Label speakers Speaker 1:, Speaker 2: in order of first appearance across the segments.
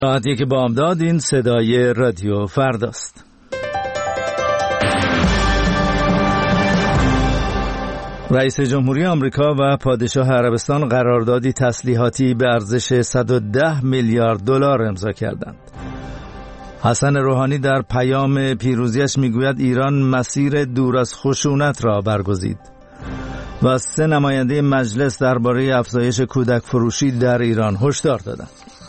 Speaker 1: ساعتی که بامداد، این صدای رادیو فرداست. رئیس جمهوری آمریکا و پادشاه عربستان قراردادی تسلیحاتی به ارزش 110 میلیارد دلار امضا کردند. حسن روحانی در پیام پیروزیش میگوید ایران مسیر دور از خشونت را برگزید و 3 نماینده مجلس درباره افزایش کودک فروشی در ایران هشدار دادند.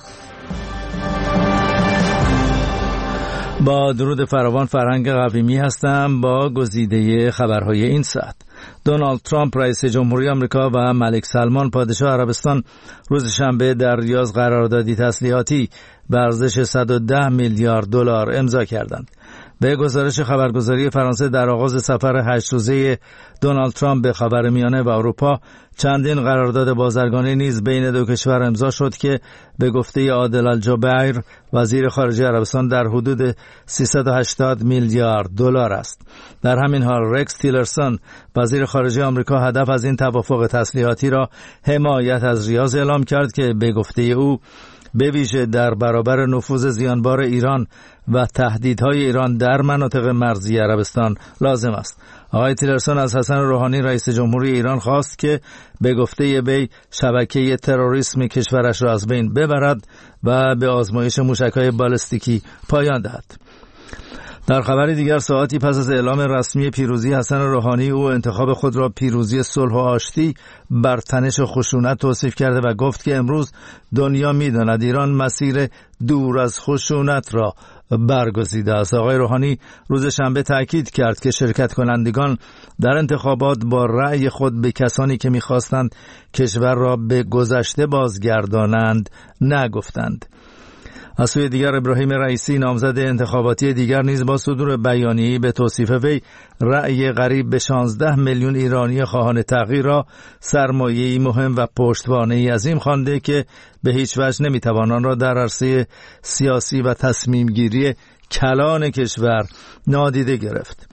Speaker 1: با درود فراوان، فرهنگ قویمی هستم با گزیده خبرهای این ساعت. دونالد ترامپ رئیس جمهوری آمریکا و ملک سلمان پادشاه عربستان روز شنبه در ریاض قراردادی تسلیحاتی به ارزش 110 میلیارد دلار امضا کردند. به گزارش خبرگزاری فرانسه، در آغاز سفر 8 روزه دونالد ترامپ به خاورمیانه و اروپا چندین قرارداد بازرگانی نیز بین دو کشور امضا شد که به گفته عادل الجبیر وزیر خارجه عربستان در حدود 380 میلیارد دلار است. در همین حال رکس تیلرسون وزیر خارجه آمریکا هدف از این توافق تسلیحاتی را حمایت از ریاض اعلام کرد که به گفته او به ویژه در برابر نفوذ زیانبار ایران و تهدیدهای ایران در مناطق مرزی عربستان لازم است. آقای تیلرسون از حسن روحانی رئیس جمهوری ایران خواست که به گفته وی شبکه تروریسم کشورش را از بین ببرد و به آزمایش موشک‌های بالستیکی پایان دهد. در خبر دیگر، ساعتی پس از اعلام رسمی پیروزی حسن روحانی، او انتخاب خود را پیروزی صلح و آشتی بر تنش خشونت توصیف کرده و گفت که امروز دنیا می‌داند ایران مسیر دور از خشونت را برگزیده است. آقای روحانی روز شنبه تاکید کرد که شرکت کنندگان در انتخابات با رأی خود به کسانی که می‌خواستند کشور را به گذشته بازگردانند نگفتند. از سوی دیگر، ابراهیم رئیسی نامزد انتخاباتی دیگر نیز با صدور بیانیه‌ای به توصیف وی رأی قریب به 16 میلیون ایرانی خواهان تغییر را سرمایه‌ای مهم و پشتوانه‌ای عظیم خوانده که به هیچ وجه نمی‌توان آن را در عرصه سیاسی و تصمیم گیری کلان کشور نادیده گرفت.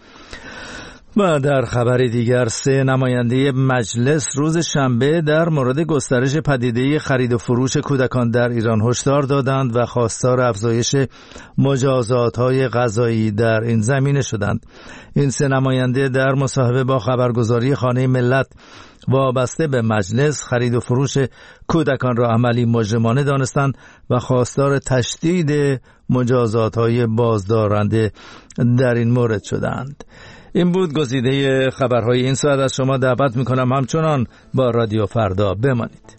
Speaker 1: و در خبر دیگر، 3 نماینده مجلس روز شنبه در مورد گسترش پدیده خرید و فروش کودکان در ایران هشدار دادند و خواستار افزایش مجازات‌های قضایی در این زمینه شدند. این 3 نماینده در مصاحبه با خبرگزاری خانه ملت وابسته به مجلس خرید و فروش کودکان را عملی مجرمانه دانستند و خواستار تشدید مجازات‌های بازدارنده در این مورد شدند. این بود گزیده خبرهای این ساعت. از شما دعوت میکنم همچنان با رادیو فردا بمانید.